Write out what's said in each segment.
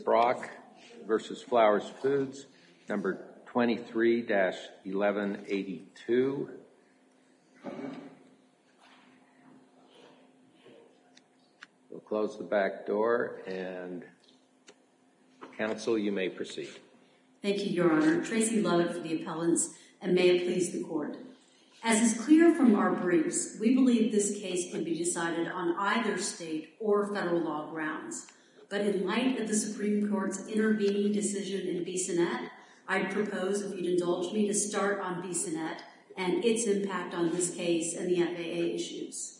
Brock versus Flowers Foods, number 23-1182. We'll close the back door, and counsel, you may proceed. Thank you, Your Honor. Tracy Lovett for the appellants, and may it please the court. As is clear from our briefs, we believe this case can be decided on either state or federal law grounds. But in light of the Supreme Court's intervening decision in Bissonnette, I'd propose, if you'd indulge me, to start on Bissonnette and its impact on this case and the FAA issues.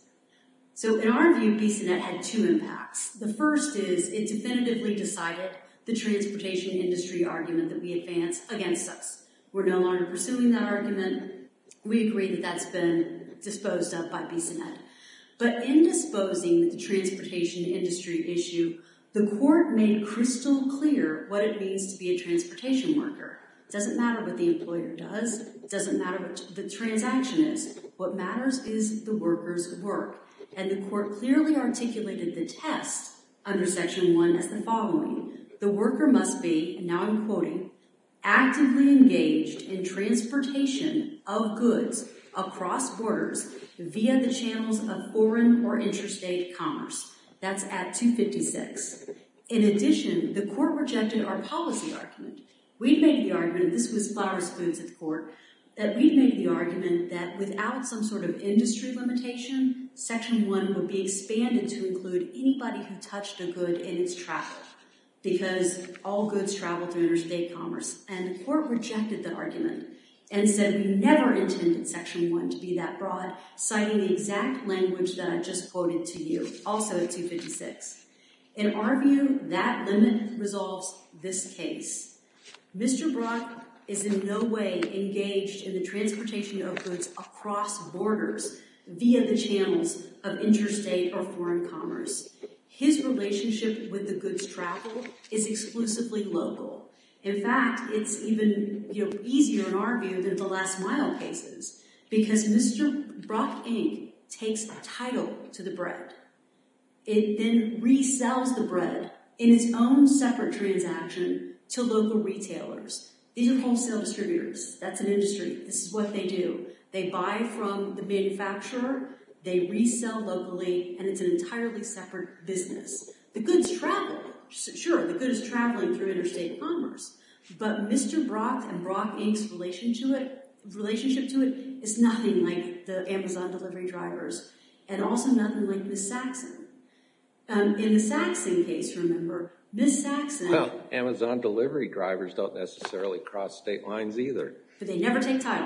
So in our view, Bissonnette had two impacts. The first is it definitively decided the transportation industry argument that we advance against us. We're no longer pursuing that argument. We agree that that's been disposed of by Bissonnette. But in disposing of the transportation industry issue, the court made crystal clear what it means to be a transportation worker. It doesn't matter what the employer does. It doesn't matter what the transaction is. What matters is the worker's work. And the court clearly articulated the test under Section 1 as the following. The worker must be, and now I'm quoting, actively engaged in transportation of goods across borders via the channels of foreign or interstate commerce. That's at 256. In addition, the court rejected our policy argument. We'd made the argument, this was Flowers Foods at the court, that we'd made the argument that without some sort of industry limitation, Section 1 would be expanded to include anybody who touched a good in its travel, because all goods travel through interstate commerce. And the court rejected the argument and said we never intended Section 1 to be that broad, citing the exact language that I just quoted to you, also at 256. In our view, that limit resolves this case. Mr. Brock is in no way engaged in the transportation of goods across borders via the channels of interstate or foreign commerce. His relationship with the goods travel is exclusively local. In fact, it's even easier in our view than the last mile cases, because Mr. Brock Inc. takes title to the bread. It then resells the bread in its own separate transaction to local retailers. These are wholesale distributors. That's an industry. This is what they do. They buy from the manufacturer, they resell locally, and it's an entirely separate business. The goods travel. Sure, the good is traveling through interstate commerce, but Mr. Brock and Brock Inc.'s relationship to it is nothing like the Amazon delivery drivers, and also nothing like Miss Saxon. In the Saxon case, remember, Miss Saxon... Well, Amazon delivery drivers don't necessarily cross state lines either. But they never take title.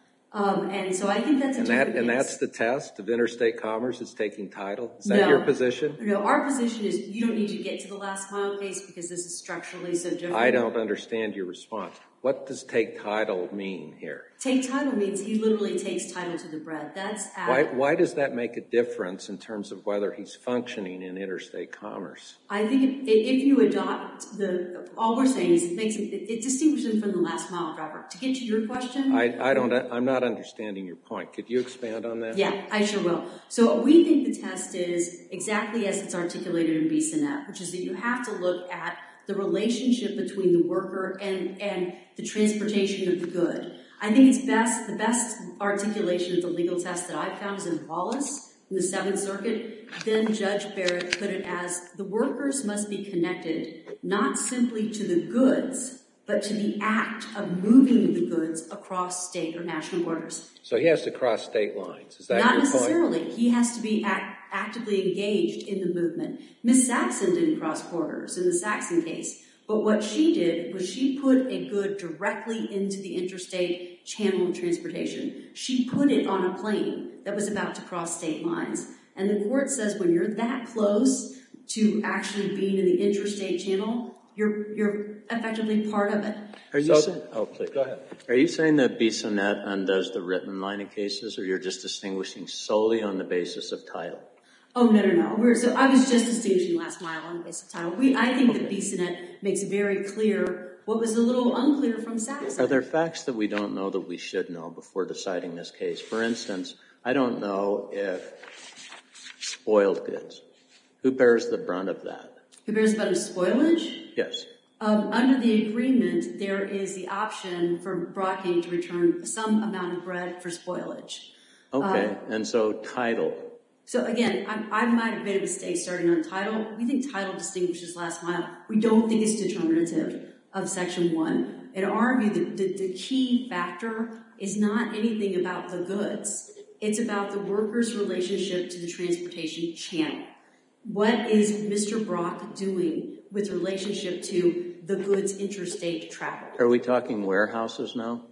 And so I think that's a different case. And that's the test of interstate commerce, is taking title? Is that your position? No, our position is you don't need to get to the last mile case because this is structurally so different. I don't understand your response. What does take title mean here? Take title means he literally takes title to the bread. Why does that make a difference in terms of whether he's functioning in interstate commerce? I think if you adopt all we're saying is it distinguishes him from the last mile driver. To get to your question, I'm not understanding your point. Could you expand on that? Yeah, I sure will. So we think the test is exactly as it's articulated in Bissonnette, which is that you have to look at the relationship between the worker and the transportation of the good. I think it's the best articulation of the legal test that I've found is in Wallace in the Seventh Circuit. Then Judge Barrett put it as the workers must be connected not simply to the goods, but to the act of moving the goods across state or national borders. So he has to cross state lines. Is that your point? Not necessarily. He has to be actively engaged in the movement. Miss Saxon didn't cross borders in the Saxon case, but what she did was she put a good directly into the interstate channel of transportation. She put it on a plane that was about to cross state lines. And the court says when you're that close to actually being in the interstate channel, you're effectively part of it. Please, go ahead. Are you saying that Bissonnette undoes the written line of cases, or you're just distinguishing solely on the basis of title? Oh, no. So I was just distinguishing last mile on the basis of title. I think that Bissonnette makes very clear what was a little unclear from Saxon. Are there facts that we don't know that we should know before deciding this case? For instance, I don't know if spoiled goods. Who bears the brunt of that? Who bears the brunt of spoilage? Yes. Under the agreement, there is the option for Brocking to return some amount of bread for spoilage. Okay, and so title. So again, I might have made a mistake starting on title. We think title distinguishes last mile. We don't think it's determinative of Section 1. In our view, the key factor is not anything about the goods. It's about the worker's relationship to the transportation channel. What is Mr. Brock doing with relationship to the goods interstate travel? Are we talking warehouses now?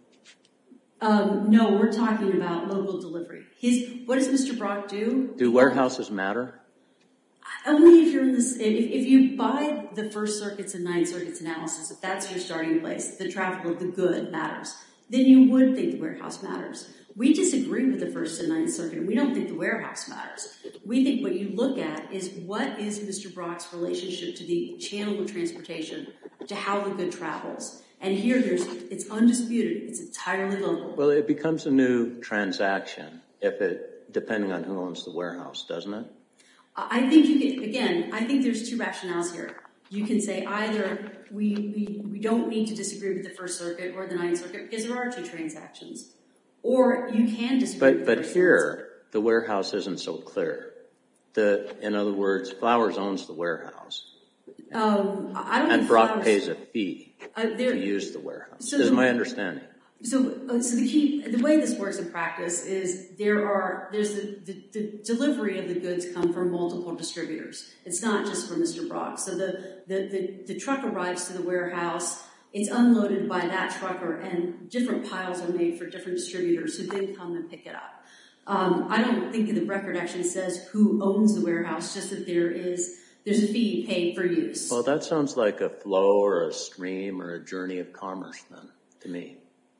No, we're talking about local delivery. What does Mr. Brock do? Do warehouses matter? Only if you're in this. If you buy the First Circuit's and Ninth Circuit's analysis, if that's your starting place, the travel of the good matters, then you would think the warehouse matters. We disagree with the First and Ninth Circuit, and we don't think the warehouse matters. We think what you look at is what is Mr. Brock's relationship to the channel of transportation, to how the good travels. And here, it's undisputed. It's entirely local. Well, it becomes a new transaction depending on who owns the warehouse, doesn't it? I think I think there's two rationales here. You can say either we don't need to disagree with the First Circuit or the Ninth Circuit because there are two transactions. Or you can disagree with the First Circuit. But here, the warehouse isn't so clear. In other words, Flowers owns the warehouse. And Brock pays a fee to use the warehouse, is my understanding. So the way this works in practice is there's the delivery of the goods come from multiple distributors. It's not just from Mr. Brock. So the truck arrives to the warehouse, it's unloaded by that trucker, and different piles are made for different distributors who then come and pick it up. I don't think the record actually says who owns the warehouse, just that there's a fee paid for use. Well, that sounds like a flow or a stream or a journey of commerce then, to me.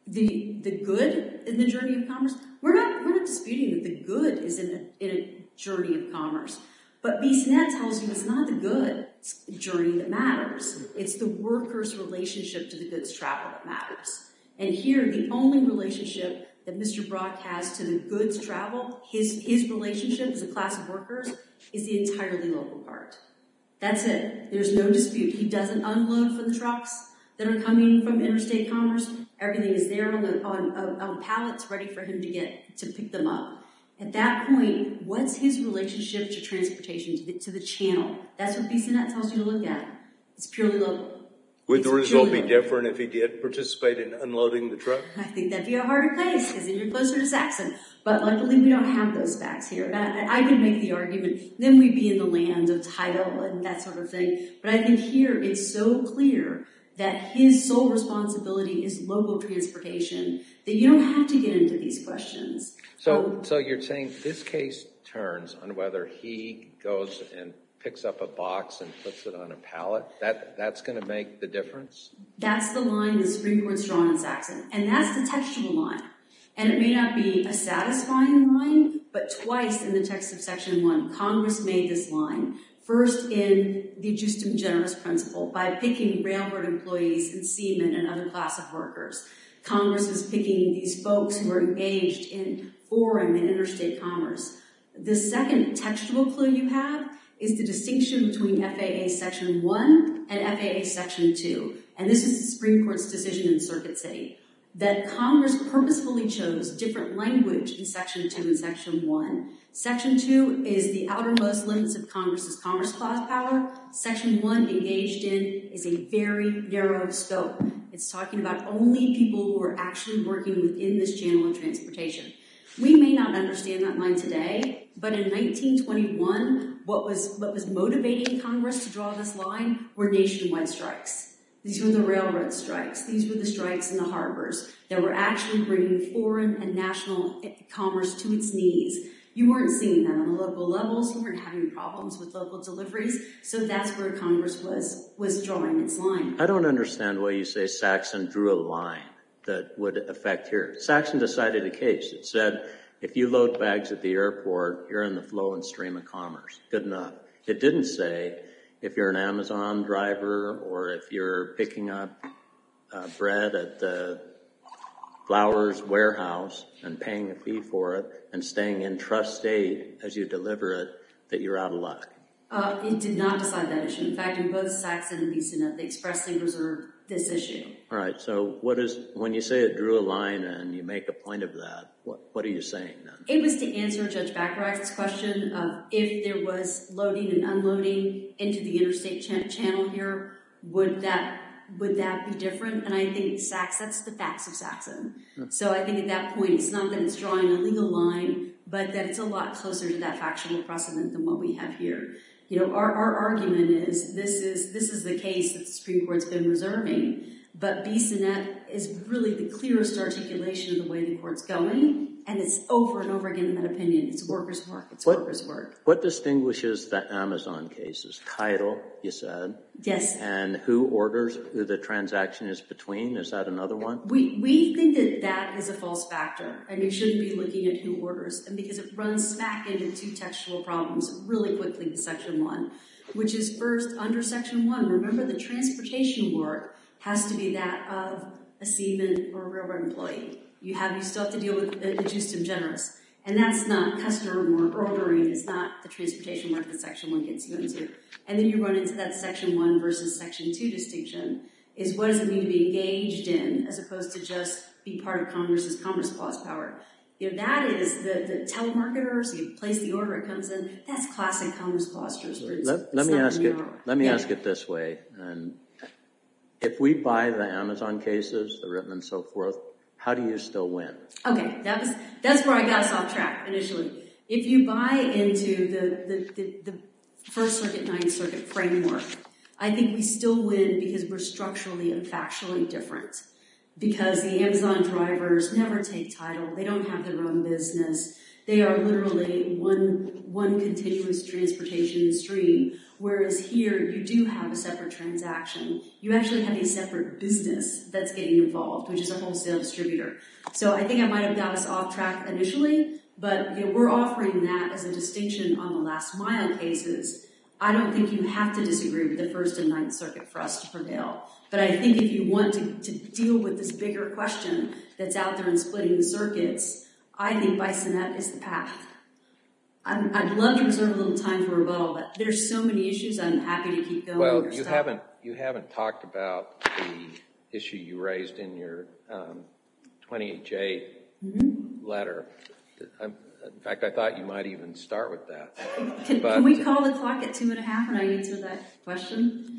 The good in the journey of commerce, we're not disputing that the good is in a journey of commerce. But BCNet tells you it's not the good journey that matters. It's the worker's relationship to the goods travel that matters. And here, the only relationship that Mr. Brock has to the goods travel, his relationship as a class of workers, is the entirely local part. That's it. There's no dispute. He doesn't unload from the trucks that are coming from interstate commerce. Everything is there on pallets ready for him to pick them up. At that point, what's his relationship to transportation, to the channel? That's what BCNet tells you to look at. It's purely local. Would the result be different if he did participate in unloading the truck? I think that'd be a harder case because then you're closer to Saxon. But luckily, we don't have those facts here. I could make the argument, then we'd be in the land of title and that sort of thing. But I think here it's so clear that his sole responsibility is local transportation that you don't have to get into these questions. So you're saying this case turns on whether he goes and picks up a box and puts it on a pallet? That's going to make the difference? That's the line the Supreme Court's drawn in Saxon. And that's the textual line. And it may not be a satisfying line, but twice in the text of Section 1, Congress made this line. First in the justum generis principle by picking railroad employees and seamen and other class of workers. Congress was picking these folks who were engaged in foreign and interstate commerce. The second textual clue you have is the distinction between FAA Section 1 and FAA Section 2. And this is the Supreme Court's decision in Circuit City, that Congress purposefully chose different language in Section 2 and Section 1. Section 2 is the outermost limits of Congress's Commerce Clause power. Section 1 engaged in is a very narrow scope. It's talking about only people who are actually working within this channel of transportation. We may not understand that line today, but in 1921, what was motivating Congress to draw this line were nationwide strikes. These were the railroad strikes. These were the strikes in the harbors that were actually bringing foreign and national commerce to its knees. You weren't seeing that on the local levels. You weren't having problems with local deliveries. So that's where Congress was drawing its line. I don't understand why you say Saxon drew a line that would affect here. Saxon decided a case. It said, if you load bags at the airport, you're in the flow and stream of commerce. Good enough. It didn't say, if you're an Amazon driver or if you're picking up bread at the Flowers warehouse and paying a fee for it and staying in trust state as you deliver it, that you're out of luck. It did not decide that issue. In fact, in both Saxon and BCNet, they expressly reserved this issue. All right, so when you say it drew a line and you make a point of that, what are you saying then? It was to answer Judge Bacharach's question of if there was loading and unloading into the interstate channel here, would that be different? And I think that's the facts of Saxon. So I think at that point, it's not that it's drawing a legal line, but that it's a lot closer to that factual precedent than what we have here. Our argument is this is the case that the Supreme Court's been reserving, but BCNet is really the clearest articulation of the way the court's going, and it's over and over again in that opinion. It's workers' work. It's workers' work. What distinguishes the Amazon cases? Title, you said. Yes. And who orders, who the transaction is between? Is that another one? We think that is a false factor, and you shouldn't be looking at who orders, and because it runs smack into two textual problems really quickly with Section 1, which is first, under Section 1, remember the transportation work has to be that of a seaman or a railroad employee. You still have to deal with a justum generis. And that's not customer work. Ordering is not the transportation work that Section 1 gets you into. And then you run into that Section 1 versus Section 2 distinction, is what does it mean to be engaged in as opposed to just be part of Congress's Commerce Clause power. That is the telemarketers, you place the order, it comes in. That's classic Commerce Clause jurisprudence. Let me ask it this way. And if we buy the Amazon cases, the written and so forth, how do you still win? Okay, that's where I got us off track initially. If you buy into the First Circuit, Ninth Circuit framework, I think we still win because we're structurally and factually different. Because the Amazon drivers never take title, they don't have their own business. They are literally one continuous transportation stream, whereas here you do have a separate transaction. You actually have a separate business that's getting involved, which is a wholesale distributor. So I think I might have got us off track initially, but we're offering that as a distinction on the last mile cases. I don't think you have to disagree with the First and Ninth Circuit for us to prevail. But I think if you want to deal with this bigger question that's out there and splitting the circuits, I think BCNet is the path. I'd love to reserve a little time for rebuttal, but there's so many issues. I'm happy to keep going. Well, you haven't talked about the issue you raised in your 28J letter. In fact, I thought you might even start with that. Can we call the clock at 2.5 and I answer that question?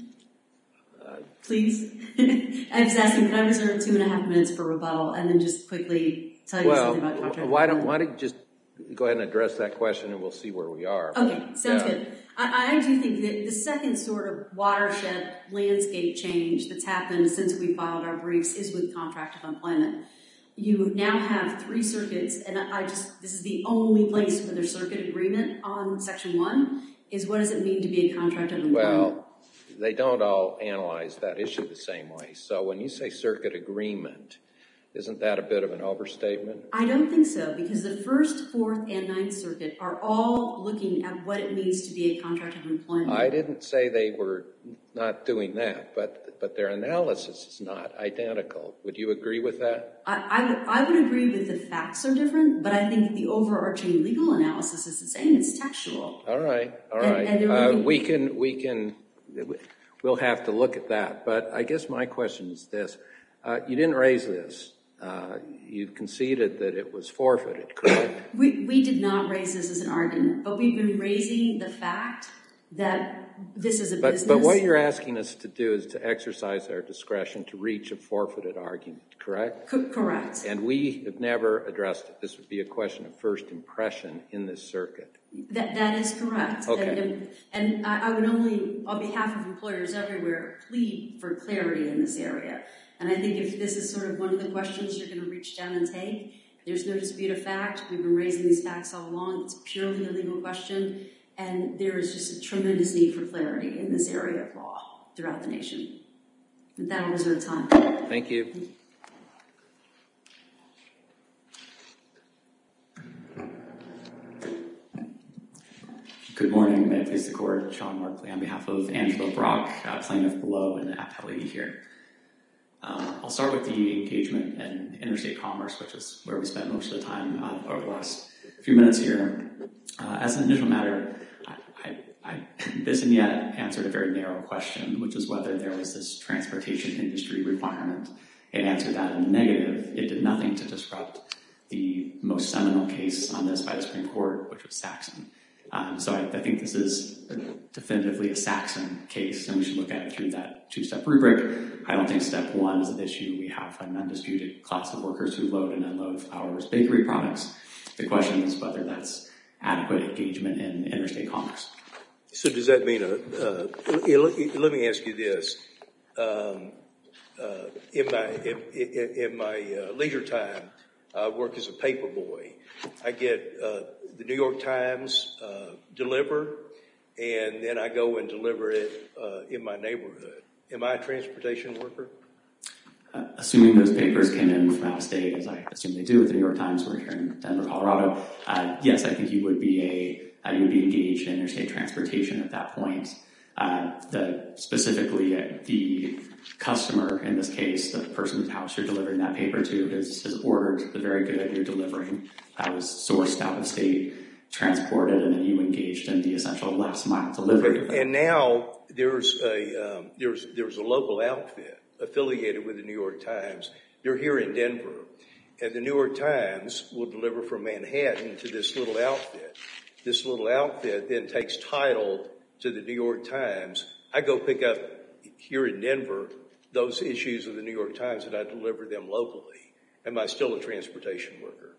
Please. I was asking, can I reserve 2.5 minutes for rebuttal and then just quickly tell you something about contract? Why don't you just go ahead and address that question and we'll see where we are. Okay, sounds good. I do think that the second sort of watershed landscape change that's happened since we filed our briefs is with contract of employment. You now have 3 circuits, and this is the only place where there's circuit agreement on Section 1, is what does it mean to be a contract of employment? Well, they don't all analyze that issue the same way. So when you say circuit agreement, isn't that a bit of an overstatement? I don't think so, because the First, Fourth, and Ninth Circuit are all looking at what it means to be a contract of employment. I didn't say they were not doing that, but their analysis is not identical. Would you agree with that? I would agree that the facts are different, but I think the overarching legal analysis is the same. It's textual. All right. And We'll have to look at that. But I guess my question is this. You didn't raise this. You conceded that it was forfeited, correct? We did not raise this as an argument, but we've been raising the fact that this is a business. But what you're asking us to do is to exercise our discretion to reach a forfeited argument, correct? Correct. And we have never addressed it. This would be a question of first impression in this circuit. That is correct. Okay. And I would only, on behalf of employers everywhere, plead for clarity in this area. And I think if this is sort of one of the questions you're going to reach down and take, there's no dispute of fact. We've been raising these facts all along. It's purely a legal question. And there is just a tremendous need for clarity in this area of law throughout the nation. And that'll reserve time. Thank you. Good morning. May it please the Court. Sean Markley on behalf of Angela Brock, plaintiff below and the appellee here. I'll start with the engagement in interstate commerce, which is where we spent most of the time over the last few minutes here. As an initial matter, This and yet answered a very narrow question, which was whether there was this transportation industry requirement. It answered that in the negative. It did nothing to disrupt the most seminal case on this by the Supreme Court, which was Saxon. So I think this is definitively a Saxon case, and we should look at it through that two-step rubric. I don't think step one is an issue. We have an undisputed class of workers who load and unload Flowers bakery products. The question is whether that's adequate engagement in interstate commerce. So does that mean, let me ask you this. In my leisure time, I work as a paper boy. I get the New York Times delivered, and then I go and deliver it in my neighborhood. Am I a transportation worker? Assuming those papers came in from out of state, as I assume they do with the New York Times, we're here in Denver, Colorado, yes, I think you would be engaged in interstate transportation at that point. Specifically, the customer, in this case, the person whose house you're delivering that paper to, has ordered the very good you're delivering that was sourced out of state, transported, and then you engaged in the essential last mile delivery. And now there's a local outfit affiliated with the New York Times. They're here in Denver, and the New York Times will deliver from Manhattan to this little outfit. This little outfit then takes title to the New York Times. I go pick up here in Denver those issues of the New York Times and I deliver them locally. Am I still a transportation worker?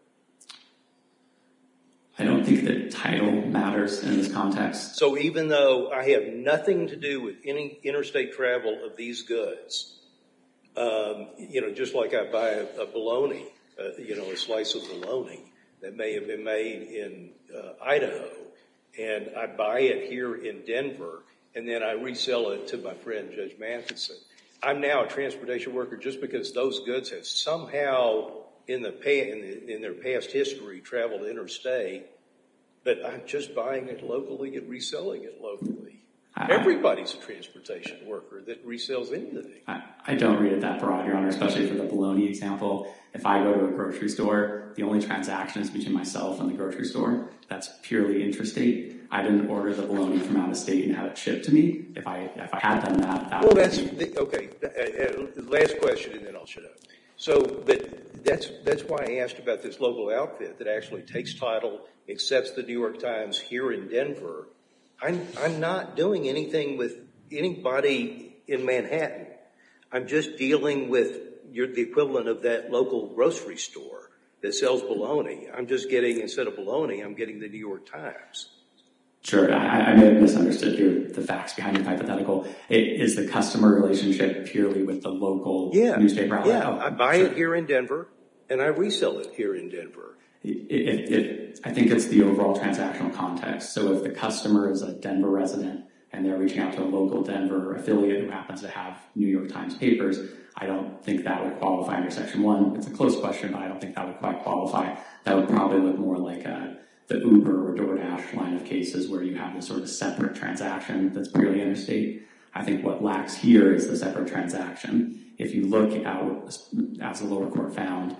I don't think that title matters in this context. So even though I have nothing to do with any interstate travel of these goods, just like I buy a bologna, a slice of bologna that may have been made in Idaho, and I buy it here in Denver, and then I resell it to my friend Judge Matheson. I'm now a transportation worker just because those goods have somehow in their past history traveled interstate, but I'm just buying it locally and reselling it locally. Everybody's a transportation worker that resells anything. I don't read it that broad, Your Honor, especially for the bologna example. If I go to a grocery store, the only transaction is between myself and the grocery store. That's purely interstate. I didn't order the bologna from out of state and have it shipped to me. If I had done that would be... Okay. Last question, and then I'll shut up. But that's why I asked about this local outfit that actually takes title, accepts the New York Times here in Denver. I'm not doing anything with anybody in Manhattan. I'm just dealing with the equivalent of that local grocery store that sells bologna. I'm just getting, instead of bologna, I'm getting the New York Times. Sure, I may have misunderstood the facts behind your hypothetical. Is the customer relationship purely with the local newspaper outlet? Yeah, I buy it here in Denver, and I resell it here in Denver. I think it's the overall transactional context. So if the customer is a Denver resident and they're reaching out to a local Denver affiliate who happens to have New York Times papers, I don't think that would qualify under Section 1. It's a close question, but I don't think that would quite qualify. That would probably look more like the Uber or DoorDash line of cases where you have this sort of separate transaction that's purely interstate. I think what lacks here is the separate transaction. If you look out, as the lower court found,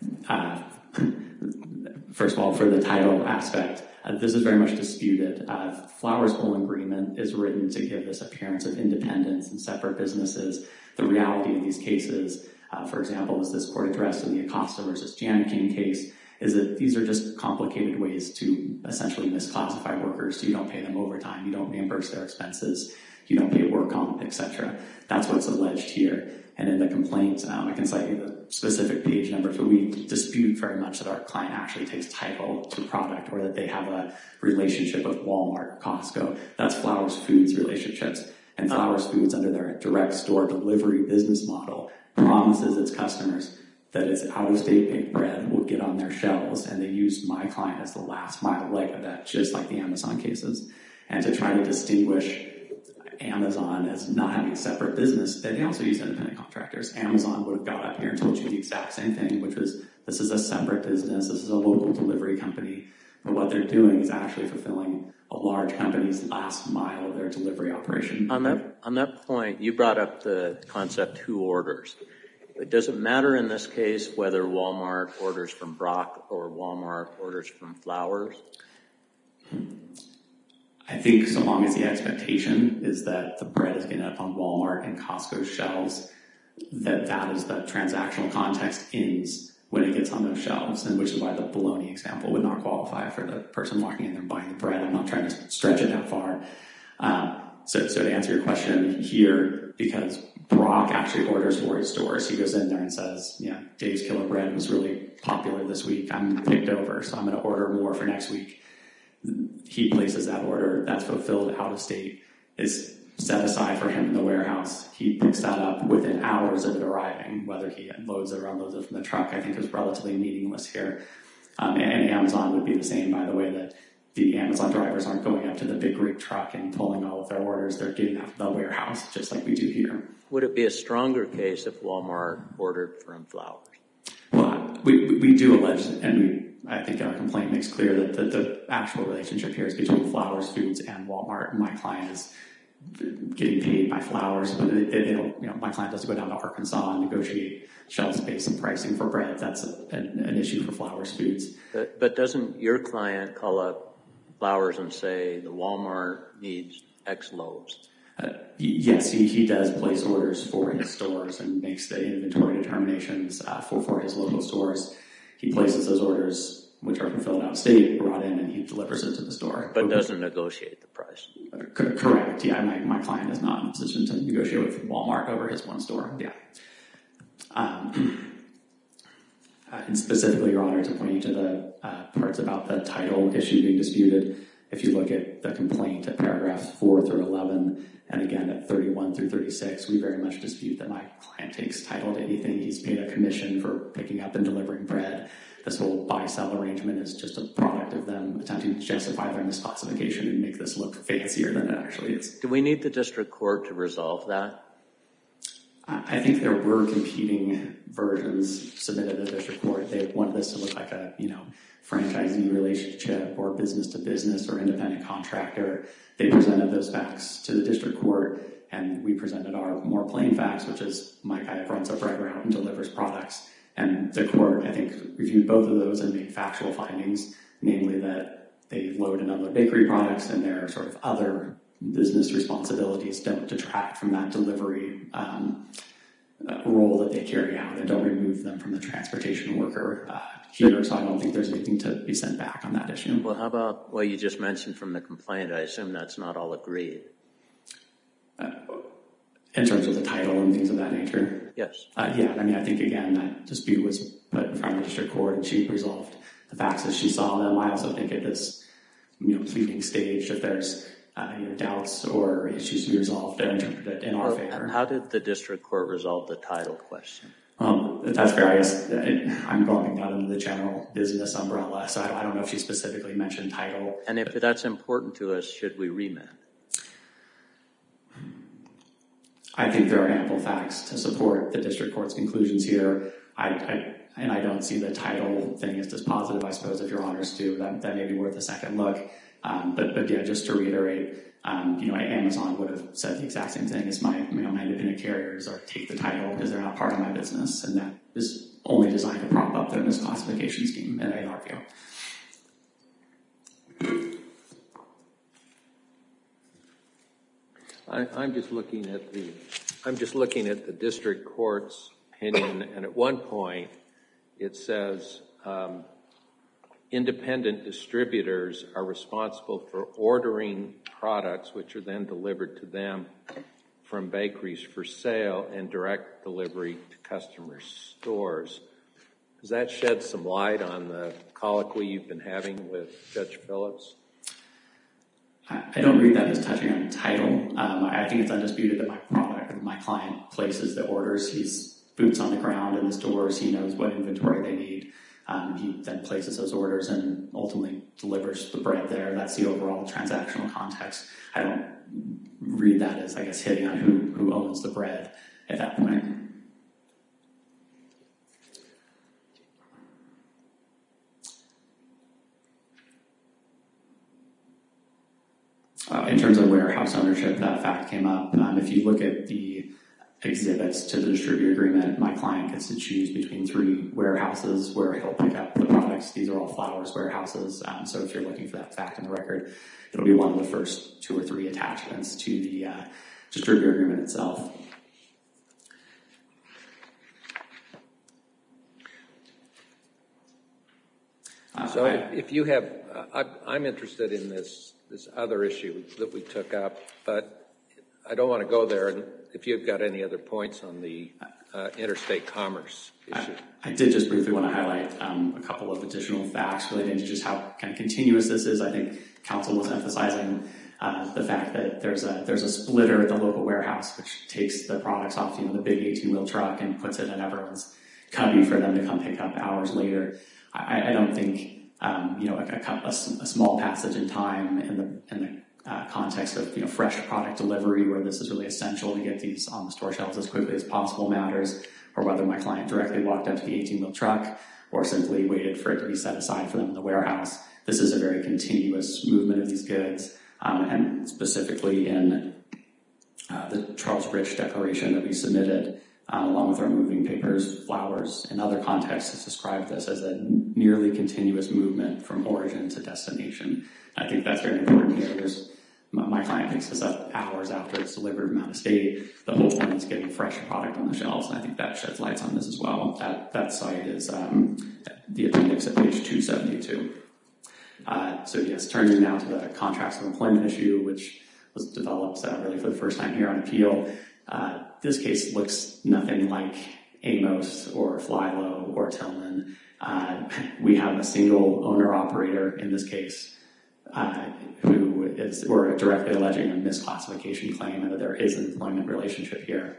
first of all, for the title aspect, this is very much disputed. Flowers' whole agreement is written to give this appearance of independence and separate businesses. The reality of these cases, for example, as this court addressed in the Acosta versus Janikin case, is that these are just complicated ways to essentially misclassify workers. So you don't pay them overtime, you don't reimburse their expenses, you don't pay work comp, etc. That's what's alleged here. And in the complaint, I can cite you the specific page number, but we dispute very much that our client actually takes title to product or that they have a relationship with Walmart or Costco. That's Flowers Foods relationships. And Flowers Foods, under their direct store delivery business model, promises its customers that its out-of-state baked bread will get on their shelves, and they use my client as the last mile leg of that, just like the Amazon cases. And to try to distinguish Amazon as not having a separate business, they also use independent contractors. Amazon would have got up here and told you the exact same thing, which was, this is a separate business, this is a local delivery company, but what they're doing is actually fulfilling a large company's last mile of their delivery operation. On that point, you brought up the concept who orders. But does it matter in this case whether Walmart orders from Brock or Walmart orders from Flowers? I think so long as the expectation is that the bread is going to end up on Walmart and Costco's shelves, that is the transactional context ends when it gets on those shelves, and which is why the bologna example would not qualify for the person walking in there and buying the bread. I'm not trying to stretch it that far. So to answer your question here, because Brock actually orders for his stores, he goes in there and says, yeah, Dave's Killer Bread was really popular this week. I'm picked over, so I'm going to order more for next week. He places that order, that's fulfilled out of state, is set aside for him in the warehouse. He picks that up within hours of it arriving. Whether he loads it or unloads it from the truck, I think is relatively meaningless here. And Amazon would be the same, by the way, that the Amazon drivers aren't going up to the big rig truck and pulling all of their orders. They're getting that from the warehouse, just like we do here. Would it be a stronger case if Walmart ordered from Flowers? Well, we do allege, and I think our complaint makes clear that the actual relationship here is between Flowers Foods and Walmart. My client is getting paid by Flowers, but they don't. My client doesn't go down to Arkansas and negotiate shelf space and pricing for bread. That's an issue for Flowers Foods. But doesn't your client call up Flowers and say the Walmart needs X loaves? Yes, he does place orders for his stores and makes the inventory determinations for his local stores. He places those orders, which are fulfilled out of state, brought in, and he delivers it to the store. But doesn't negotiate the price. Correct. Yeah, my client is not in a position to negotiate with Walmart over his one store. Yeah. And specifically, Your Honor, to point you to the parts about the title issue being disputed, if you look at the complaint at paragraphs 4 through 11, and again at 31 through 36, we very much dispute that my client takes title to anything. He's paid a commission for picking up and delivering bread. This whole buy-sell arrangement is just a product of them attempting to justify their misclassification and make this look fancier than it actually is. Do we need the district court to resolve that? I think there were competing versions submitted to the district court. They wanted this to look like a, franchisee relationship or business to business or independent contractor. They presented those facts to the district court, and we presented our more plain facts, which is my guy runs a bread route and delivers products. And the court, I think, reviewed both of those and made factual findings, namely that they load and unload bakery products and their sort of other business responsibilities don't detract from that delivery role that they carry out and don't remove them from the transportation worker here. So I don't think there's anything to be sent back on that issue. Well, how about what you just mentioned from the complaint? I assume that's not all agreed. In terms of the title and things of that nature? Yes. Yeah, I think, again, that dispute was put in front of the district court and she resolved the facts as she saw them. I also think at this pleading stage, if there's doubts or issues to be resolved, they're interpreted in our favor. How did the district court resolve the title question? That's fair. I guess I'm going down into the general business umbrella, so I don't know if she specifically mentioned title. And if that's important to us, should we remand? I think there are ample facts to support the district court's conclusions here. And I don't see the title thing as dispositive. I suppose if your honors do, that may be worth a second look. But yeah, just to reiterate, Amazon would have said the exact same thing as my independent carriers, or take the title because they're not part of my business, and that is only designed to prop up their misclassification scheme in our view. I'm just looking at the district court's opinion, and at one point it says independent distributors are responsible for ordering products which are then delivered to them from bakeries for sale and direct delivery to customers' stores. Does that shed some light on the colloquy you've been having with Judge Phillips? I don't read that as touching on title. I think it's undisputed that my client places the orders. He's boots on the ground in the stores. He knows what inventory they need. He then places those orders and ultimately delivers the bread there. That's the overall transactional context. I don't read that as, I guess, hitting on who owns the bread at that point. In terms of warehouse ownership, that fact came up. If you look at the exhibits to the distributor agreement. My client gets to choose between 3 warehouses where he'll pick up the products. These are all Flowers warehouses. So if you're looking for that fact in the record, it'll be one of the first 2 or 3 attachments to the distributor agreement itself. So if you have, I'm interested in this other issue that we took up, but I don't want to go there. And if you've got any other points on the interstate commerce issue. I did just briefly want to highlight a couple of additional facts relating to just how kind of continuous this is. I think council was emphasizing the fact that there's a splitter at the local warehouse which takes the products off, the big 18-wheel truck and puts it in everyone's cubby for them to come pick up hours later. I don't think a small passage in time in the context of fresh product delivery, where this is really essential to get these on the store shelves as quickly as possible, matters, or whether my client directly walked up to the 18-wheel truck or simply waited for it to be set aside for them in the warehouse. This is a very continuous movement of these goods, and specifically in the Charles Rich Declaration that we submitted, along with our moving papers, Flowers, and other contexts, has described this as a nearly continuous movement from origin to destination. I think that's very important here. My client picks this up hours after it's delivered from out of state. The whole point is getting fresh product on the shelves, and I think that sheds lights on this as well. That site is the appendix at page 272. So yes, turning now to the contracts of employment issue, which was developed really for the first time here on appeal. This case looks nothing like Amos or Flylow or Tillman. We have a single owner-operator in this case we're directly alleging a misclassification claim and that there is an employment relationship here.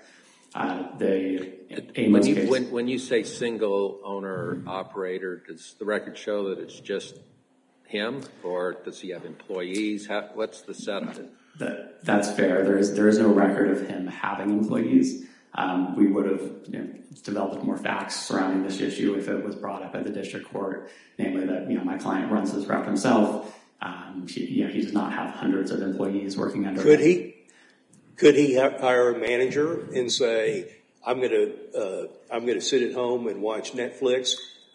When you say single owner-operator, does the record show that it's just him, or does he have employees? What's the setup? That's fair. There is no record of him having employees. We would have developed more facts surrounding this issue if it was brought up at the district court, namely that my client runs this route himself. He does not have hundreds of employees working under him. Could he hire a manager and say, I'm going to sit at home and watch Netflix,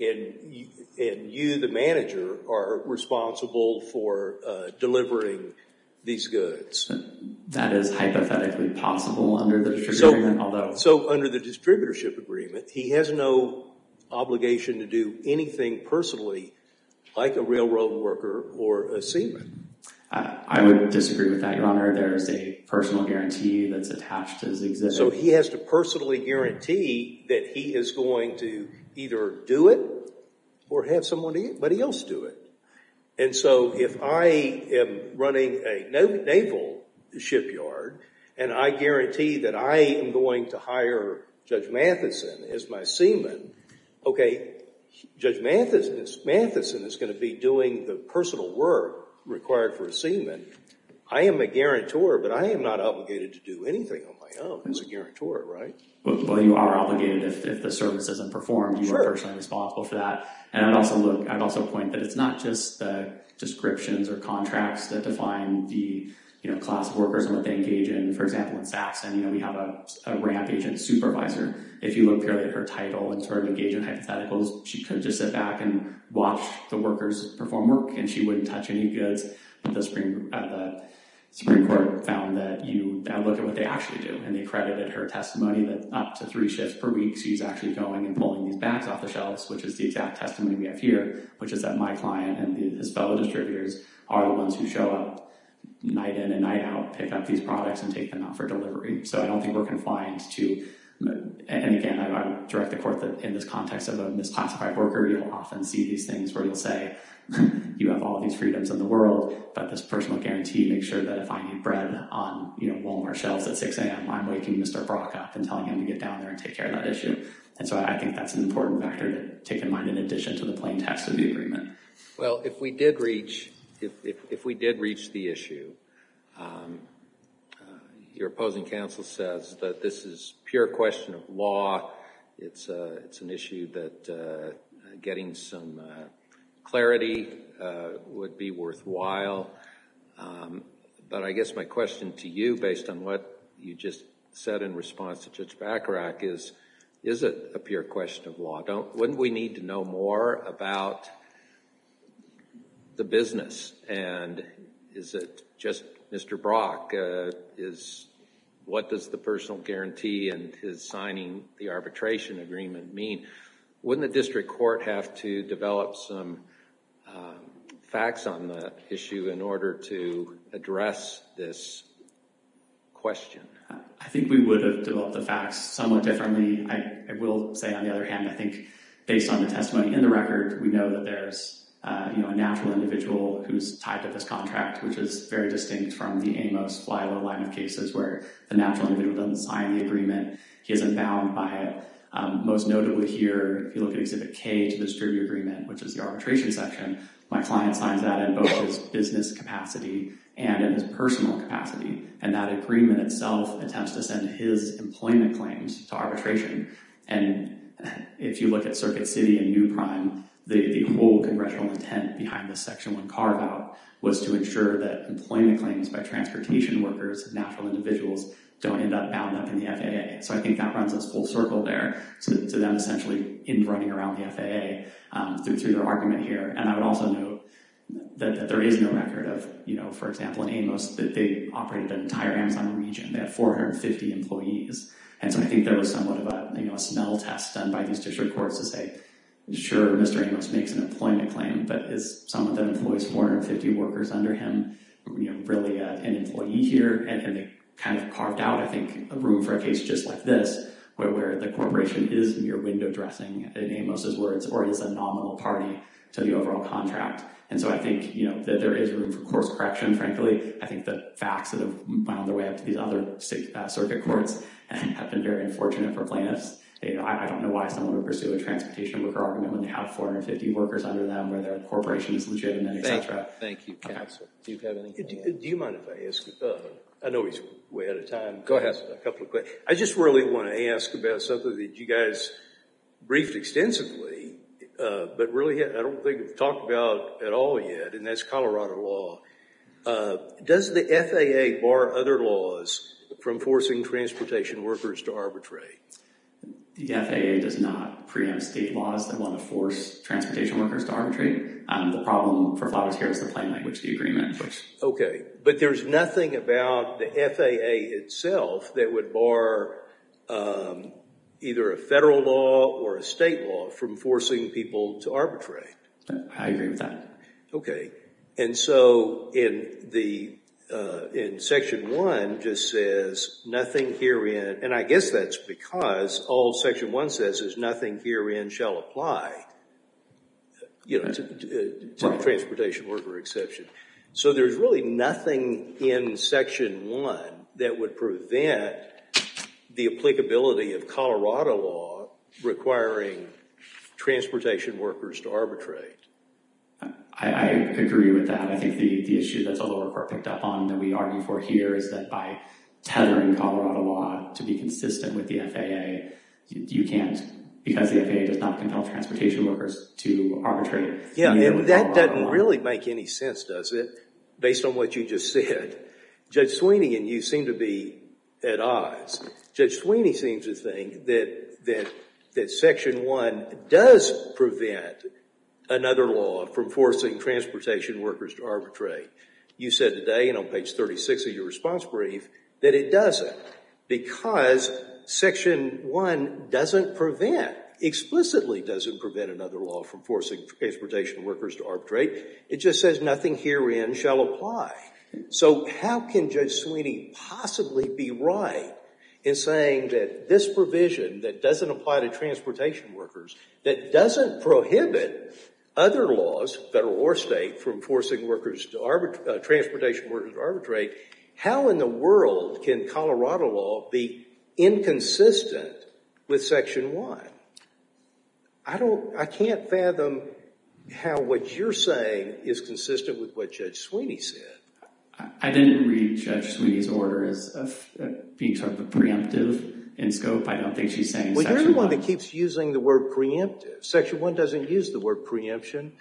and you, the manager, are responsible for delivering these goods? That is hypothetically possible under the distributor agreement, So under the distributorship agreement, he has no obligation to do anything personally like a railroad worker or a seaman. I would disagree with that, Your Honor. There's a personal guarantee that's attached to his exhibit. So he has to personally guarantee that he is going to either do it or have somebody else do it. And so if I am running a naval shipyard and I guarantee that I am going to hire Judge Matheson as my seaman, okay, Judge Matheson is going to be doing the personal work required for a seaman. I am a guarantor, but I am not obligated to do anything on my own as a guarantor, right? Well, you are obligated if the service isn't performed. You are personally responsible for that. And I'd also point that it's not just the descriptions or contracts that define the class of workers and what they engage in. For example, in Saxon, we have a ramp agent supervisor. If you look purely at her title and sort of engage in hypotheticals, she could just sit back and watch the workers perform work, and she wouldn't touch any goods. But the Supreme Court found that you look at what they actually do, and they credited her testimony that up to 3 shifts per week, she's actually going and pulling these bags off the shelves, which is the exact testimony we have here, which is that my client and his fellow distributors are the ones who show up night in and night out, pick up these products and take them out for delivery. So I don't think we're confined to, and again, I would direct the court that in this context of a misclassified worker, you'll often see these things where you'll say, you have all these freedoms in the world, but this personal guarantee makes sure that if I need bread on Walmart shelves at 6 a.m., I'm waking Mr. Brock up and telling him to get down there and take care of that issue. And so I think that's an important factor to take in mind in addition to the plain text of the agreement. Well, if we did reach the issue, your opposing counsel says that this is pure question of law. It's an issue that getting some clarity would be worthwhile. But I guess my question to you, based on what you just said in response to Judge Bacharach is it a pure question of law? Wouldn't we need to know more about the business? And is it just Mr. Brock? What does the personal guarantee and his signing the arbitration agreement mean? Wouldn't the district court have to develop some facts on the issue in order to address this question? I think we would have developed the facts somewhat differently. I will say, on the other hand, I think based on the testimony in the record, we know that there's a natural individual who's tied to this contract, which is very distinct from the Amos Flylow line of cases where the natural individual doesn't sign the agreement. He isn't bound by it. Most notably here, if you look at Exhibit K to the distributor agreement, which is the arbitration section, my client signs that in both his business capacity and in his personal capacity. And that agreement itself attempts to send his employment claims to arbitration. And if you look at Circuit City and New Prime, the whole congressional intent behind this Section 1 carve-out was to ensure that employment claims by transportation workers, natural individuals, don't end up bound up in the FAA. So I think that runs us full circle there to them essentially running around the FAA through their argument here. And I would also note that there is no record of, for example, in Amos, that they operated an entire Amazon region. They had 450 employees. And so I think there was somewhat of a smell test done by these district courts to say, sure, Mr. Amos makes an employment claim, but is someone that employs 450 workers under him really an employee here? And they kind of carved out, I think, a room for a case just like this, where the corporation is mere window dressing, in Amos's words, or is a nominal party to the overall contract. And so I think, that there is room for course correction, frankly. I think the facts that have wound their way up to these other circuit courts have been very unfortunate for plaintiffs. I don't know why someone would pursue a transportation worker argument when they have 450 workers under them, where their corporation is legitimate, et cetera. Thank you, counsel. Do you have anything? Do you mind if I ask? I know he's way out of time. Go ahead. A couple of questions. I just really want to ask about something that you guys briefed extensively, but really I don't think we've talked about at all yet, and that's Colorado law. Does the FAA bar other laws from forcing transportation workers to arbitrate? The FAA does not preempt state laws that want to force transportation workers to arbitrate. The problem for Flowers here is the plain language of the agreement. Okay, but there's nothing about the FAA itself that would bar either a federal law or a state law from forcing people to arbitrate. I agree with that. Okay, and so in Section 1 just says nothing herein, and I guess that's because all Section 1 says is nothing herein shall apply, to the transportation worker exception. So there's really nothing in Section 1 that would prevent the applicability of Colorado law requiring transportation workers to arbitrate. I agree with that. I think the issue that the lower court picked up on that we argue for here is that by tethering Colorado law to be consistent with the FAA, you can't, because the FAA does not compel transportation workers to arbitrate. Yeah, and that doesn't really make any sense, does it, based on what you just said? Judge Sweeney and you seem to be at odds. Judge Sweeney seems to think that Section 1 does prevent another law from forcing transportation workers to arbitrate. You said today, and on page 36 of your response brief, that it doesn't, because Section 1 explicitly doesn't prevent another law from forcing transportation workers to arbitrate. It just says nothing herein shall apply. So how can Judge Sweeney possibly be right in saying that this provision that doesn't apply to transportation workers, that doesn't prohibit other laws, federal or state, from forcing workers to transportation workers to arbitrate, how in the world can Colorado law be inconsistent with Section 1? I can't fathom how what you're saying is consistent with what Judge Sweeney said. I didn't read Judge Sweeney's order as being sort of a preemptive in scope. I don't think she's saying Well, Section 1. you're the one that keeps using the word preemptive. Section 1 doesn't use the word preemption,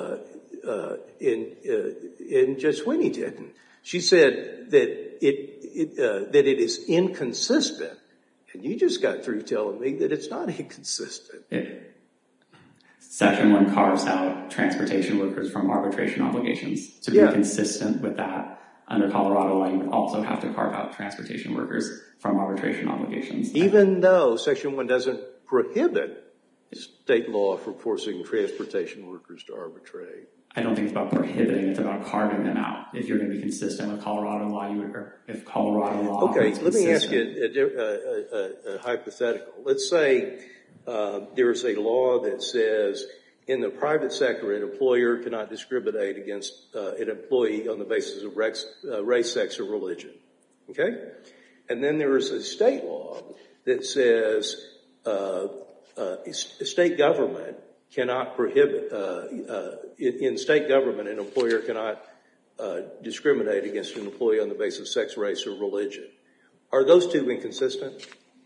and Judge Sweeney didn't. She said that that it is inconsistent, and you just got through telling me that it's not inconsistent. Section 1 carves out transportation workers from arbitration obligations. To be consistent with that, under Colorado law, you would also have to carve out transportation workers from arbitration obligations. Even though Section 1 doesn't prohibit state law from forcing transportation workers to arbitrate. I don't think it's about prohibiting, it's about carving them out. If you're going to be consistent with Colorado law, or if Colorado law... Okay, let me ask you a hypothetical. Let's say there's a law that says in the private sector, an employer cannot discriminate against an employee on the basis of race, sex, or religion. Okay? And then there is a state law that says state government cannot prohibit, in state government, an employer cannot discriminate against an employee on the basis of sex, race, or religion. Are those two inconsistent?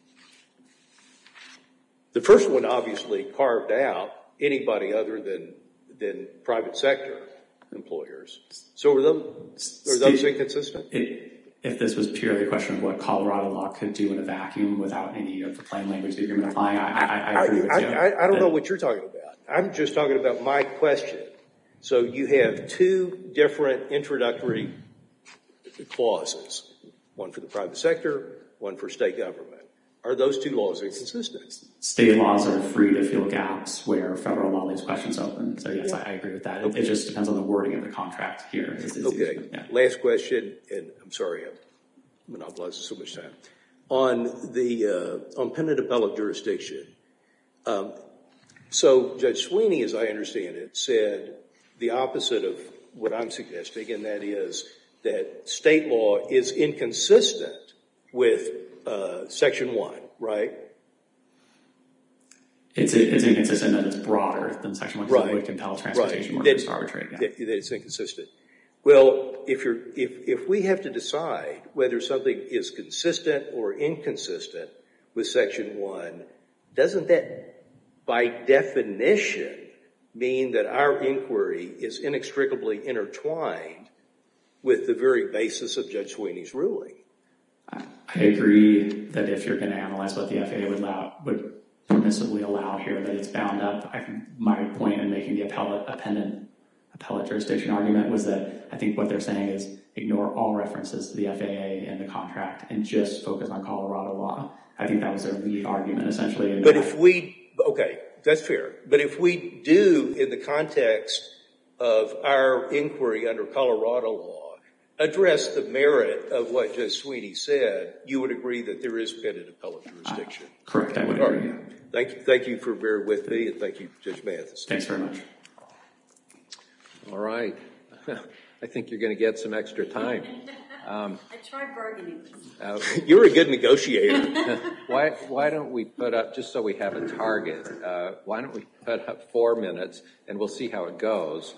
The first one obviously carved out anybody other than private sector employers. So are those inconsistent? If this was purely a question of what Colorado law could do in a vacuum without any of the plain language that you're applying, I agree with you. I don't know what you're talking about. I'm just talking about my question. So you have two different introductory clauses, one for the private sector, one for state government. Are those two laws inconsistent? State laws are free to fill gaps where federal law leaves questions open. So yes, I agree with that. Okay. It just depends on the wording of the contract here. Okay. Yeah. Last question, and I'm sorry I'm monopolizing so much time. On pendent appellate jurisdiction, so Judge Sweeney, as I understand it, said the opposite of what I'm suggesting, and that is that state law is inconsistent with Section 1, right? It's inconsistent that it's broader than Section 1 because it would compel transportation workers to arbitrate. Yeah. That it's inconsistent. Well, if we have to decide whether something is consistent or inconsistent with Section 1, doesn't that, by definition, mean that our inquiry is inextricably intertwined with the very basis of Judge Sweeney's ruling? I agree that if you're going to analyze what the FAA would permissibly allow here, that it's bound up. My point in making the appellate jurisdiction argument was that I think what they're saying is ignore all references to the FAA and the contract and just focus on Colorado law. I think that was their lead argument, essentially. But okay, that's fair. But if we do, in the context of our inquiry under Colorado law, address the merit of what Judge Sweeney said, you would agree that there is pendent appellate jurisdiction. Correct, I would agree. Thank you for bearing with me, and thank you, Judge Mathis. Thanks very much. All right. I think you're going to get some extra time. I tried bargaining. You're a good negotiator. Why don't we put up, just so we have a target, why don't we put up 4 minutes, and we'll see how it goes,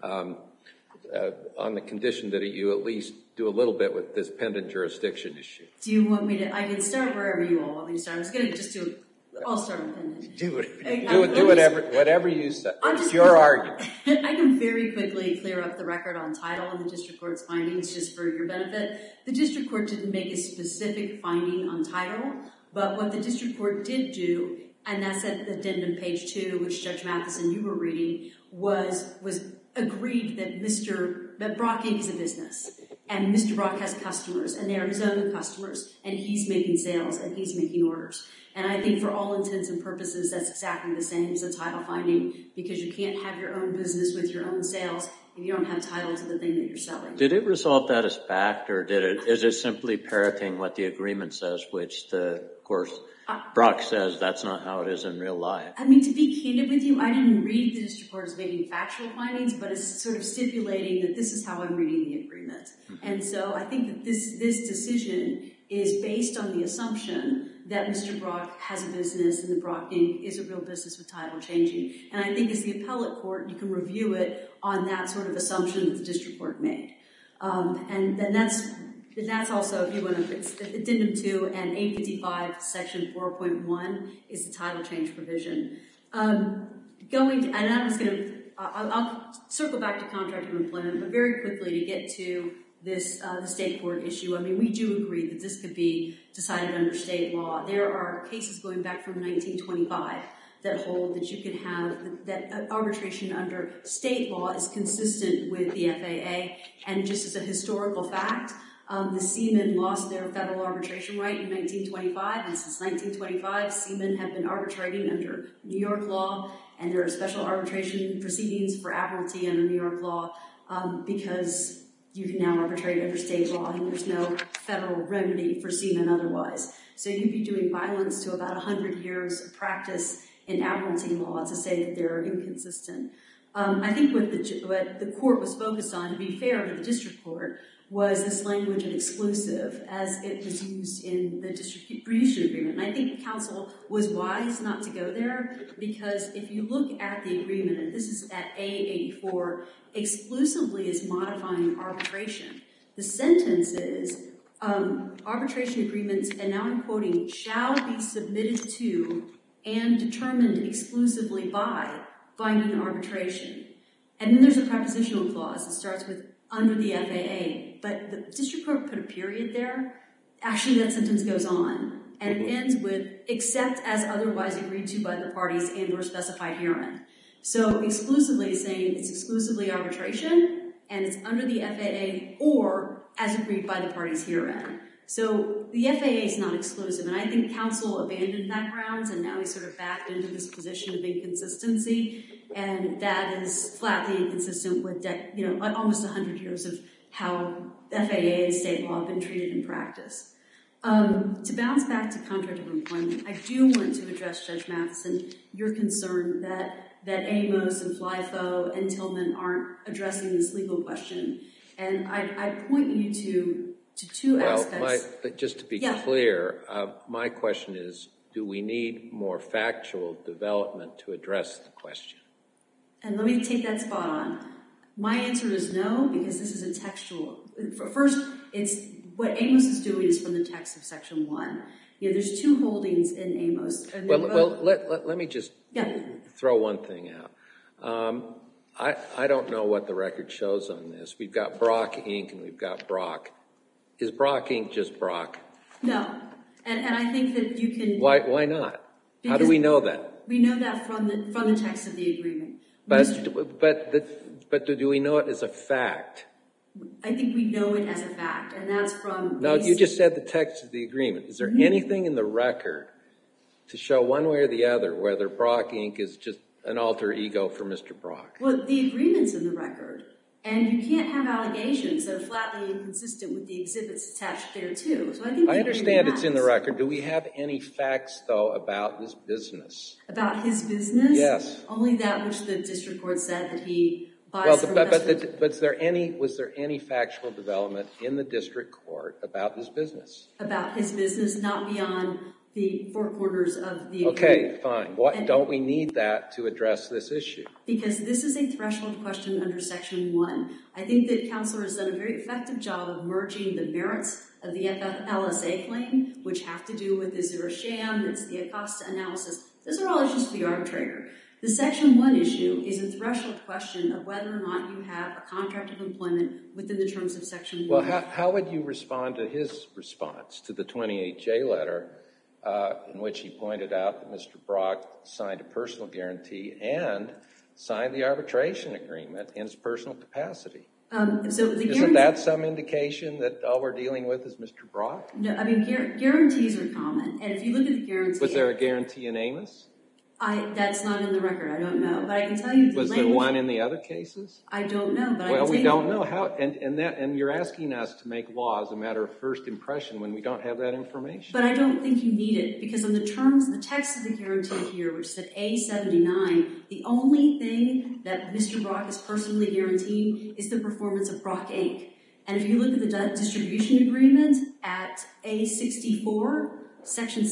on the condition that you at least do a little bit with this pendant jurisdiction issue. Do you want me to? I can start wherever you all want me to start. I was going to just do. I'll start with pendant. Do whatever you say. It's your argument. I can very quickly clear up the record on title and the district court's findings, just for your benefit. The district court didn't make a specific finding on title, but what the district court did do, and that's at addendum page 2, which Judge Matheson, you were reading, was agreed that Brock Inc. is a business, and Mr. Brock has customers, and they are his own customers, and he's making sales, and he's making orders. And I think for all intents and purposes, that's exactly the same as a title finding, because you can't have your own business with your own sales if you don't have title to the thing that you're selling. Did it resolve that as fact, or is it simply parroting what the agreement says, which, of course, Brock says that's not how it is in real life? I mean, to be candid with you, I didn't read the district court as making factual findings, but it's sort of stipulating that this is how I'm reading the agreement. Mm-hmm. And so I think that this decision is based on the assumption that Mr. Brock has a business and that Brock Inc. is a real business with title changing. And I think as the appellate court, you can review it on that sort of assumption that the district court made. And then that's also, if you want to, it's addendum 2 and 855 section 4.1 is the title change provision. I'll circle back to contract of employment, but very quickly to get to this the state court issue. I mean, we do agree that this could be decided under state law. There are cases going back from 1925 that hold that you can have that arbitration under state law is consistent with the FAA. And just as a historical fact, the seamen lost their federal arbitration right in 1925, and since 1925, seamen have been arbitrating under New York law, and there are special arbitration proceedings for admiralty under New York law because you can now arbitrate under state law, and there's no federal remedy for seamen otherwise. So you'd be doing violence to about 100 years of practice in admiralty law to say that they're inconsistent. I think what the court was focused on, to be fair to the district court, was this language of exclusive as it was used in the distribution agreement. And I think counsel was wise not to go there because if you look at the agreement, and this is at A84, exclusively is modifying arbitration. The sentence is, arbitration agreements, and now I'm quoting, shall be submitted to and determined exclusively by binding arbitration. And then there's a prepositional clause that starts with under the FAA, but the district court put a period there. Actually, that sentence goes on, and it ends with except as otherwise agreed to by the parties and or specified herein. So exclusively is saying it's exclusively arbitration, and it's under the FAA or as agreed by the parties herein. So the FAA is not exclusive, and I think counsel abandoned that grounds, and now he's sort of backed into this position of inconsistency, and that is flatly inconsistent with almost 100 years of how FAA and state law have been treated in practice. To bounce back to contract of employment, I do want to address, Judge Matheson, your concern that Amos and FLIFO and Tillman aren't addressing this legal question, and I point you to two aspects. But just to be clear, my question is, do we need more factual development to address the question? And let me take that spot on. My answer is no, because this is a textual. First, it's what Amos is doing is from the text of Section 1. There's two holdings in Amos. Let me just throw one thing out. I don't know what the record shows on this. We've got Brock Inc. and we've got Brock. Is Brock Inc. just Brock? No. And I think that you can... Why not? How do we know that? We know that from the text of the agreement. But do we know it as a fact? I think we know it as a fact, and that's from... No, you just said the text of the agreement. Is there anything in the record to show one way or the other whether Brock Inc. is just an alter ego for Mr. Brock? Well, the agreement's in the record, and you can't have allegations that are flatly inconsistent with the exhibits attached there, too. So I understand it's in the record. Do we have any facts, though, about this business? About his business? Yes. Only that which the district court said that he buys from customers. But was there any factual development in the district court about this business? About his business, not beyond the four corners of the agreement. Okay, fine. Don't we need that to address this issue? Because this is a threshold question under Section 1. I think that Counselor has done a very effective job of merging the merits of the FLSA claim, which have to do with is there a sham, it's the Acosta analysis. Those are all issues for the arbitrator. The Section 1 issue is a threshold question of whether or not you have a contract of employment within the terms of Section 1. Well, how would you respond to his response to the 28J letter in which he pointed out that Mr. Brock signed a personal guarantee and signed the arbitration agreement in his personal capacity? Isn't that some indication that all we're dealing with is Mr. Brock? No, I mean, guarantees are common. And if you look at the guarantee... Was there a guarantee in Amos? That's not in the record. I don't know. But I can tell you... Was there one in the other cases? I don't know, but I can tell you... Well, we don't know. How, and you're asking us to make law as a matter of first impression when we don't have that information. But I don't think you need it, because on the terms, the text of the guarantee here, which said A79, the only thing that Mr. Brock is personally guaranteeing is the performance of Brock Inc. And if you look at the distribution agreement at A64, Section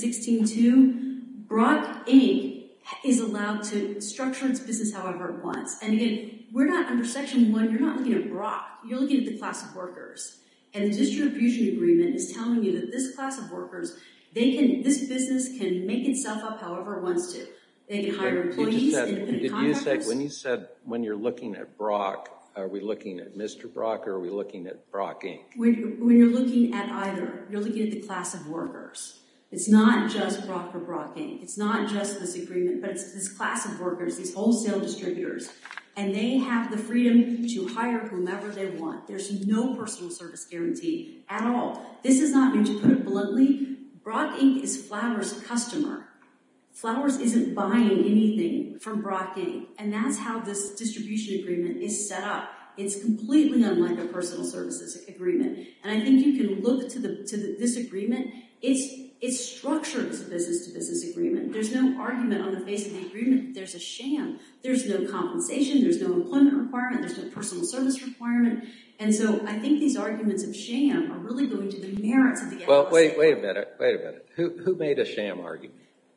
16.2, Brock Inc. is allowed to structure its business however it wants. And again, we're not under Section 1, you're not looking at Brock, you're looking at the class of workers. And the distribution agreement is telling you that this class of workers, this business can make itself up however it wants to. They can hire employees, independent contractors. When you said when you're looking at Brock, Are we looking at Mr. Brock or are we looking at Brock Inc.? When you're looking at either, you're looking at the class of workers. It's not just Brock or Brock Inc. It's not just this agreement, but it's this class of workers, these wholesale distributors. And they have the freedom to hire whomever they want. There's no personal service guarantee at all. This is not, to put it bluntly, Brock Inc. is Flowers' customer. Flowers isn't buying anything from Brock Inc. And that's how this distribution agreement is set up. It's completely unlike a personal services agreement. And I think you can look to this agreement. It's structured as a business-to-business agreement. There's no argument on the face of the agreement that there's a sham. There's no compensation. There's no employment requirement. There's no personal service requirement. And so I think these arguments of sham are really going to the merits of the FLSA. Well, wait a minute. Who made a sham argument?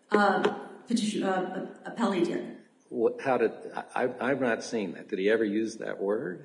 Appellee did. I'm not seeing that. Did he ever use that word?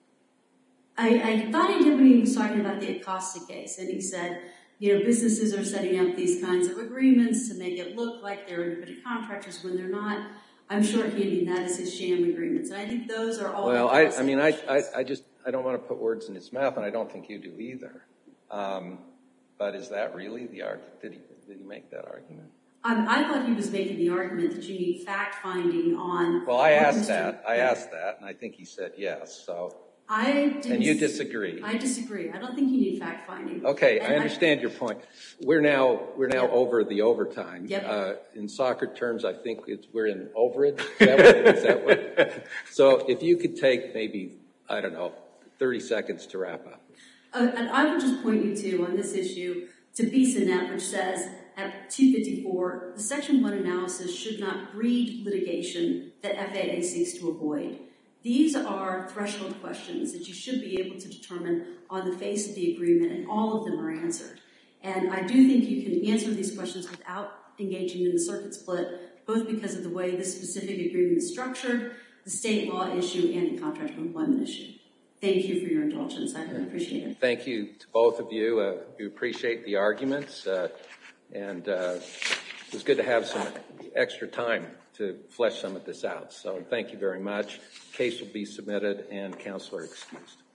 I thought he did when he was talking about the Acosta case, and he said, businesses are setting up these kinds of agreements to make it look like they're independent contractors when they're not. I'm shorthanding that as his sham agreements, and I think those are all. Well, I don't want to put words in his mouth, and I don't think you do either. But is that really the argument? Did he make that argument? I thought he was making the argument that you need fact-finding on... Well, I asked that, and I think he said yes, so... And you disagree. I disagree. I don't think you need fact-finding. Okay, I understand your point. We're now over the overtime. Yep. In soccer terms, I think we're in overage. Is that what? So if you could take maybe, 30 seconds to wrap up. And I would just point you to, on this issue, to BSNet, which says at 254, the Section 1 analysis should not breed litigation that FAA seeks to avoid. These are threshold questions that you should be able to determine on the face of the agreement, and all of them are answered. And I do think you can answer these questions without engaging in the circuit split, both because of the way this specific agreement is structured, the state law issue, and the contract of employment issue. Thank you for your indulgence. I appreciate it. Thank you to both of you. We appreciate the arguments, and it was good to have some extra time to flesh some of this out. So thank you very much. Case will be submitted, and counsel are excused.